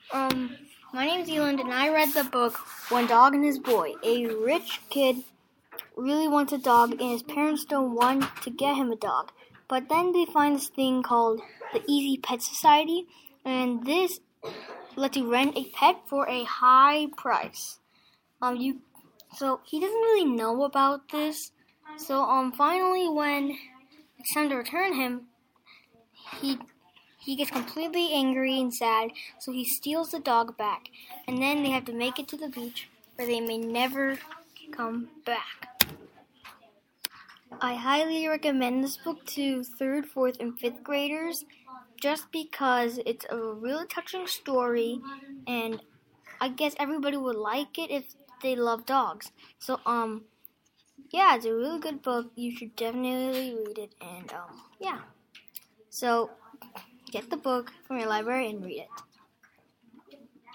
My name's Eland, and I read the book One Dog and His Boy. A rich kid really wants a dog, and his parents don't want to get him a dog. But then they find this thing called the Easy Pet Society, and this lets you rent a pet for a high price. So he doesn't really know about this. So finally, when it's time to return him, he gets completely angry and sad, so he steals the dog back, and then they have to make it to the beach where they may never come back. I highly recommend this book to 3rd, 4th, and 5th graders just because it's a really touching story, and I guess everybody would like it if they love dogs. So, yeah, it's a really good book. You should definitely read it, and, yeah. So, get the book from your library and read it.